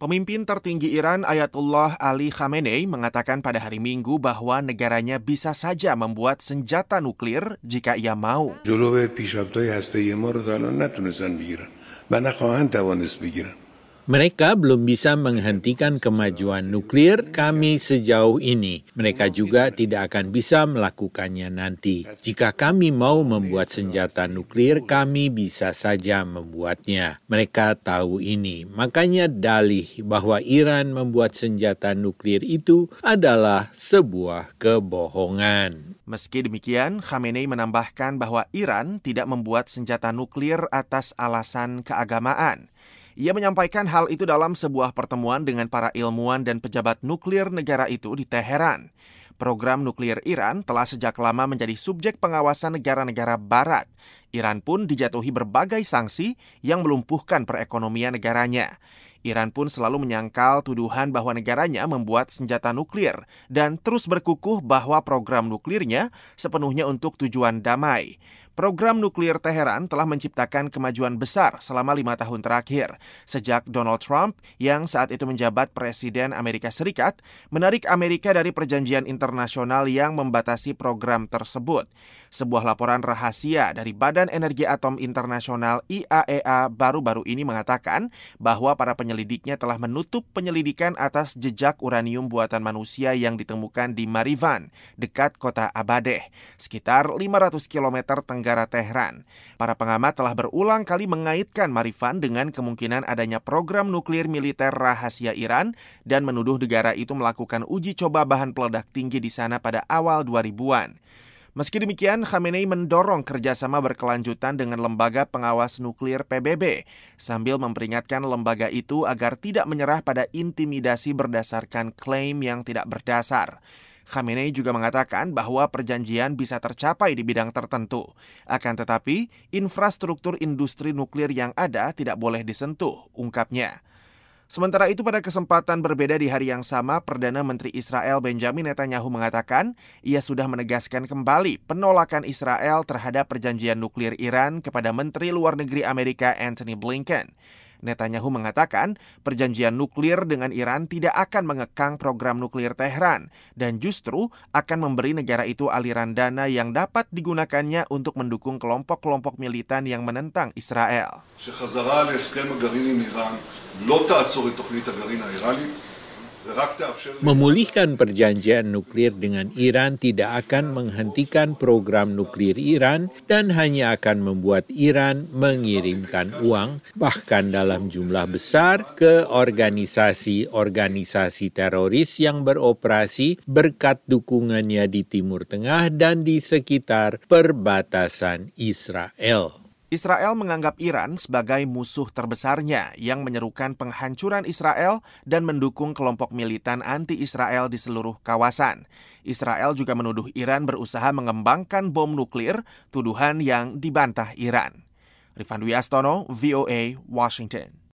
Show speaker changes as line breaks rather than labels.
Pemimpin tertinggi Iran Ayatollah Ali Khamenei mengatakan pada hari Minggu bahwa negaranya bisa saja membuat senjata nuklir jika ia mau.
جلو پیشرفت‌های هسته‌ای ما رو تا الان نتونستن بگیرن و نخواهند توانست بگیرن.
Mereka belum bisa menghentikan kemajuan nuklir kami sejauh ini. Mereka juga tidak akan bisa melakukannya nanti. Jika kami mau membuat senjata nuklir, kami bisa saja membuatnya. Mereka tahu ini. Makanya dalih bahwa Iran membuat senjata nuklir itu adalah sebuah kebohongan.
Meski demikian, Khamenei menambahkan bahwa Iran tidak membuat senjata nuklir atas alasan keagamaan. Ia menyampaikan hal itu dalam sebuah pertemuan dengan para ilmuwan dan pejabat nuklir negara itu di Teheran. Program nuklir Iran telah sejak lama menjadi subjek pengawasan negara-negara barat. Iran pun dijatuhi berbagai sanksi yang melumpuhkan perekonomian negaranya. Iran pun selalu menyangkal tuduhan bahwa negaranya membuat senjata nuklir dan terus berkukuh bahwa program nuklirnya sepenuhnya untuk tujuan damai. Program nuklir Teheran telah menciptakan kemajuan besar selama 5 tahun terakhir, sejak Donald Trump yang saat itu menjabat Presiden Amerika Serikat menarik Amerika dari perjanjian internasional yang membatasi program tersebut. Sebuah laporan rahasia dari Badan Energi Atom Internasional IAEA baru-baru ini mengatakan bahwa para penyelidiknya telah menutup penyelidikan atas jejak uranium buatan manusia yang ditemukan di Marivan, dekat kota Abadeh, sekitar 500 km tenggara Tehran. Para pengamat telah berulang kali mengaitkan Marivan dengan kemungkinan adanya program nuklir militer rahasia Iran dan menuduh negara itu melakukan uji coba bahan peledak tinggi di sana pada awal 2000-an. Meski demikian, Khamenei mendorong kerjasama berkelanjutan dengan lembaga pengawas nuklir PBB, sambil memperingatkan lembaga itu agar tidak menyerah pada intimidasi berdasarkan klaim yang tidak berdasar. Khamenei juga mengatakan bahwa perjanjian bisa tercapai di bidang tertentu. Akan tetapi, infrastruktur industri nuklir yang ada tidak boleh disentuh, ungkapnya. Sementara itu pada kesempatan berbeda di hari yang sama, Perdana Menteri Israel Benjamin Netanyahu mengatakan ia sudah menegaskan kembali penolakan Israel terhadap perjanjian nuklir Iran kepada Menteri Luar Negeri Amerika Antony Blinken. Netanyahu mengatakan perjanjian nuklir dengan Iran tidak akan mengekang program nuklir Tehran dan justru akan memberi negara itu aliran dana yang dapat digunakannya untuk mendukung kelompok-kelompok militan yang menentang Israel.
Memulihkan perjanjian nuklir dengan Iran tidak akan menghentikan program nuklir Iran dan hanya akan membuat Iran mengirimkan uang, bahkan dalam jumlah besar, ke organisasi-organisasi teroris yang beroperasi berkat dukungannya di Timur Tengah dan di sekitar perbatasan Israel.
Israel menganggap Iran sebagai musuh terbesarnya yang menyerukan penghancuran Israel dan mendukung kelompok militan anti-Israel di seluruh kawasan. Israel juga menuduh Iran berusaha mengembangkan bom nuklir, tuduhan yang dibantah Iran. Rifan Dwi Astono, VOA, Washington.